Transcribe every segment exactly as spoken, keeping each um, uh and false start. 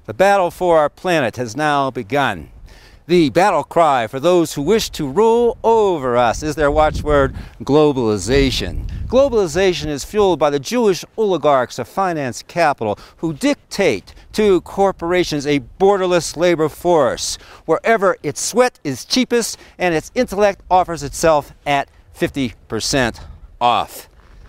The battle for our planet has now begun. The battle cry for those who wish to rule over us is their watchword, globalization. Globalization is fueled by the Jewish oligarchs of finance capital who dictate to corporations a borderless labor force, wherever its sweat is cheapest and its intellect offers itself at fifty percent off.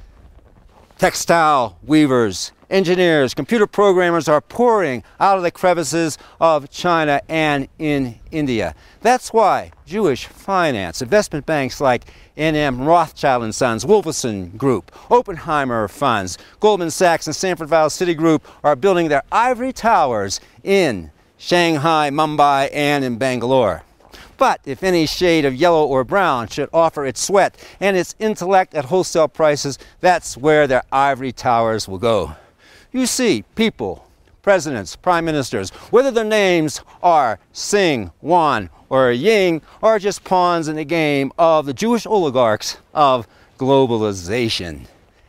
Textile weavers, engineers, computer programmers are pouring out of the crevices of China and in India. That's why Jewish finance, investment banks like N M Rothschild and Sons, Wolfson Group, Oppenheimer Funds, Goldman Sachs and Sanford Val Citigroup are building their ivory towers in Shanghai, Mumbai, and in Bangalore. But if any shade of yellow or brown should offer its sweat and its intellect at wholesale prices, that's where their ivory towers will go. You see, people, presidents, prime ministers, whether their names are Singh, Wan, or Ying, are just pawns in the game of the Jewish oligarchs of globalization.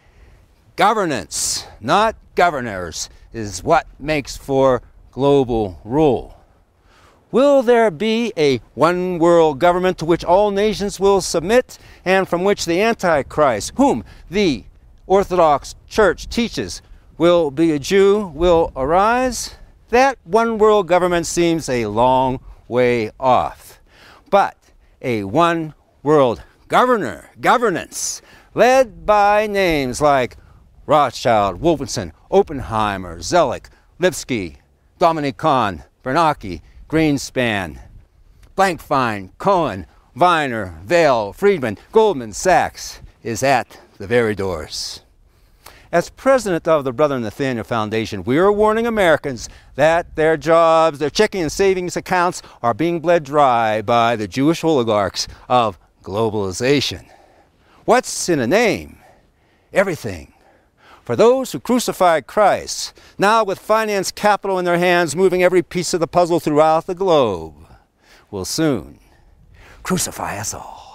Governance, not governors, is what makes for global rule. Will there be a one world government to which all nations will submit and from which the Antichrist, whom the Orthodox Church teaches will be a Jew, will arise? That one world government seems a long way off. But a one world governor, governance, led by names like Rothschild, Wolfson, Oppenheimer, Zellick, Lipsky, Dominic Kahn, Bernanke, Greenspan, Blankfein, Cohen, Viner, Vail, Friedman, Goldman Sachs is at the very doors. As president of the Brother Nathaniel Foundation, we are warning Americans that their jobs, their checking and savings accounts are being bled dry by the Jewish oligarchs of globalization. What's in a name? Everything. For those who crucified Christ, now with finance capital in their hands, moving every piece of the puzzle throughout the globe, will soon crucify us all.